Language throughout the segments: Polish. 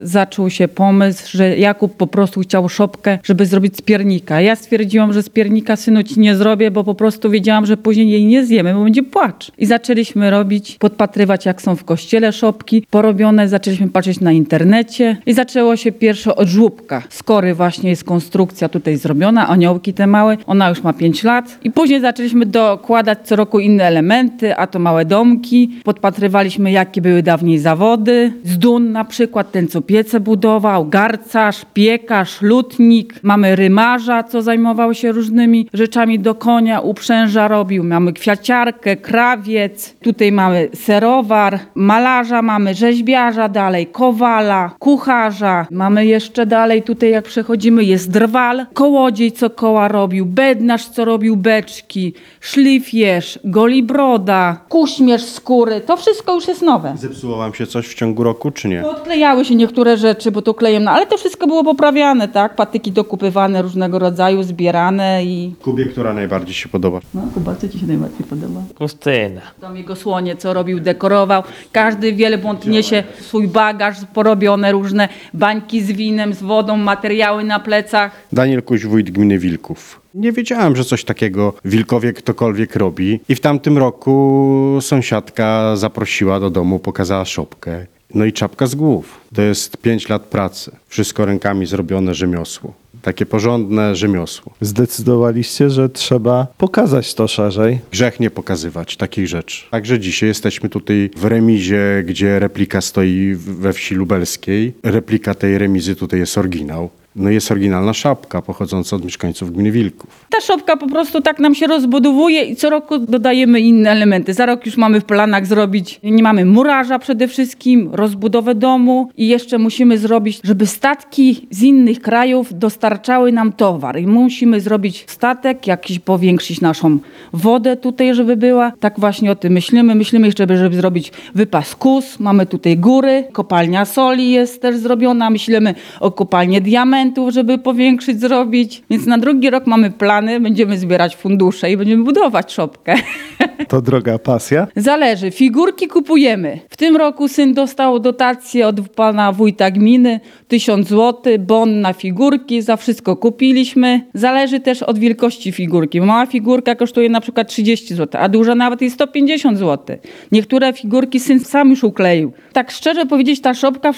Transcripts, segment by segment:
zaczął się pomysł, że Jakub po prostu chciał szopkę, żeby zrobić z piernika. Ja stwierdziłam, że z piernika, synu, ci nie zrobię, bo po prostu wiedziałam, że później jej nie zjemy, bo będzie płacz. I zaczęliśmy robić, podpatrywać, jak są w kościele szopki porobione, zaczęliśmy patrzeć na internecie i zaczęło się pierwsze od żłóbka. Z kory właśnie jest konstrukcja tutaj zrobiona, aniołki te małe, ona już ma 5 lat. I później zaczęliśmy dokładać co roku inne elementy, a to małe domki. Podpatrywaliśmy, jakie były dawniej zawody. Z dun na przykład, ten co piece budował, garcarz, piekarz, lutnik. Mamy rymarza, co zajmował się różnymi rzeczami do konia, uprzęża robił. Mamy kwiaciarkę, krawiec. Tutaj mamy serowar, malarza, mamy rzeźbiarza dalej, kowala, kucharza. Mamy jeszcze dalej, tutaj jak przechodzimy, jest drwal, kołodziej, co koła robił, bednarz, co robił beczki, szlifierz, golibroda, kuśmierz skóry. To wszystko już jest nowe. Zepsuło wam się coś w ciągu roku, czy nie? Odklejały się niektóre rzeczy, bo to klejem, ale to wszystko było poprawiane, tak? Patyki dokupywane różnego rodzaju, zbierane i... Kubie, która najbardziej się podoba? No, Kuba, co ci się najbardziej podoba? Justyna. Tam jego słonie, co robił, dekorował. Każdy wielbłąd niesie swój bagaż, porobione różne bańki z winem, z wodą, materiały na plecach. Daniel Kuś, wójt gminy Wilków. Nie wiedziałem, że coś takiego w Wilkowie ktokolwiek robi. I w tamtym roku sąsiadka zaprosiła do domu, pokazała szopkę. No i czapka z głów. To jest 5 lat pracy. Wszystko rękami zrobione rzemiosło. Takie porządne rzemiosło. Zdecydowaliście, że trzeba pokazać to szerzej. Grzech nie pokazywać takich rzeczy. Także dzisiaj jesteśmy tutaj w remizie, gdzie replika stoi we wsi lubelskiej. Replika tej remizy tutaj jest oryginał. No jest oryginalna szapka pochodząca od mieszkańców gminy Wilków. Ta szopka po prostu tak nam się rozbudowuje i co roku dodajemy inne elementy. Za rok już mamy w planach zrobić, nie mamy murarza przede wszystkim, rozbudowę domu i jeszcze musimy zrobić, żeby statki z innych krajów dostarczały nam towar. I musimy zrobić statek, jakiś powiększyć naszą wodę tutaj, żeby była. Tak właśnie o tym myślimy. Myślimy jeszcze, żeby zrobić wypas kus. Mamy tutaj góry, kopalnia soli jest też zrobiona. Myślimy o kopalni diamentów, żeby powiększyć, zrobić. Więc na drugi rok mamy plany, będziemy zbierać fundusze i będziemy budować szopkę. To droga pasja. Zależy. Figurki kupujemy. W tym roku syn dostał dotację od pana wójta gminy 1000 zł, bon na figurki, za wszystko kupiliśmy. Zależy też od wielkości figurki. Mała figurka kosztuje na przykład 30 zł, a duża nawet jest 150 zł. Niektóre figurki syn sam już ukleił. Tak szczerze powiedzieć, ta szopka w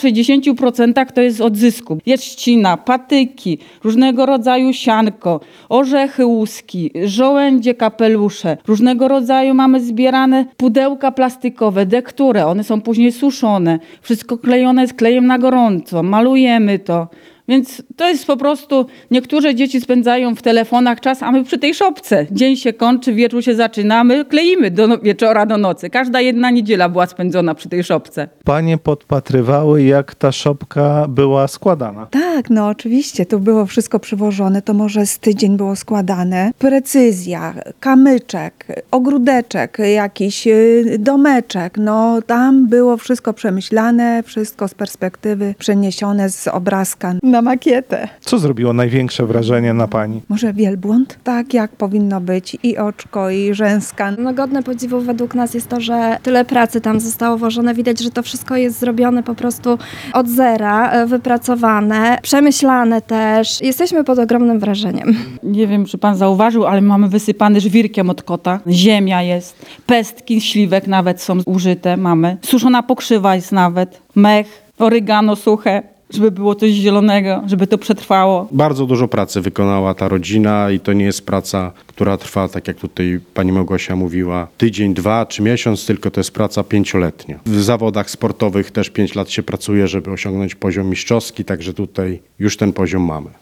60% to jest od zysku. Jest trzcina, patyki, różnego rodzaju sianko, orzechy łuski, żołędzie kapelusze, różnego rodzaju mamy zbierane pudełka plastikowe, dekture, one są później suszone. Wszystko klejone jest klejem na gorąco, malujemy to. Więc to jest po prostu, niektóre dzieci spędzają w telefonach czas, a my przy tej szopce. Dzień się kończy, wieczór się zaczynamy, kleimy do wieczora, do nocy. Każda jedna niedziela była spędzona przy tej szopce. Panie podpatrywały, jak ta szopka była składana. Tak, no oczywiście, to było wszystko przywożone, to może z tydzień było składane. Precyzja, kamyczek, ogródeczek jakiś, domeczek, no tam było wszystko przemyślane, wszystko z perspektywy przeniesione z obrazka na makietę. Co zrobiło największe wrażenie na pani? Może wielbłąd? Tak jak powinno być, i oczko, i rzęska. No godne podziwu według nas jest to, że tyle pracy tam zostało włożone. Widać, że to wszystko jest zrobione po prostu od zera, wypracowane, przemyślane też. Jesteśmy pod ogromnym wrażeniem. Nie wiem, czy pan zauważył, ale mamy wysypany żwirkiem od kota. Ziemia jest, pestki śliwek nawet są użyte, mamy. Suszona pokrzywa jest nawet, mech, orygano suche, żeby było coś zielonego, żeby to przetrwało. Bardzo dużo pracy wykonała ta rodzina i to nie jest praca, która trwa, tak jak tutaj pani Małgosia mówiła, tydzień, 2 czy miesiąc, tylko to jest praca 5-letnia. W zawodach sportowych też 5 lat się pracuje, żeby osiągnąć poziom mistrzowski, także tutaj już ten poziom mamy.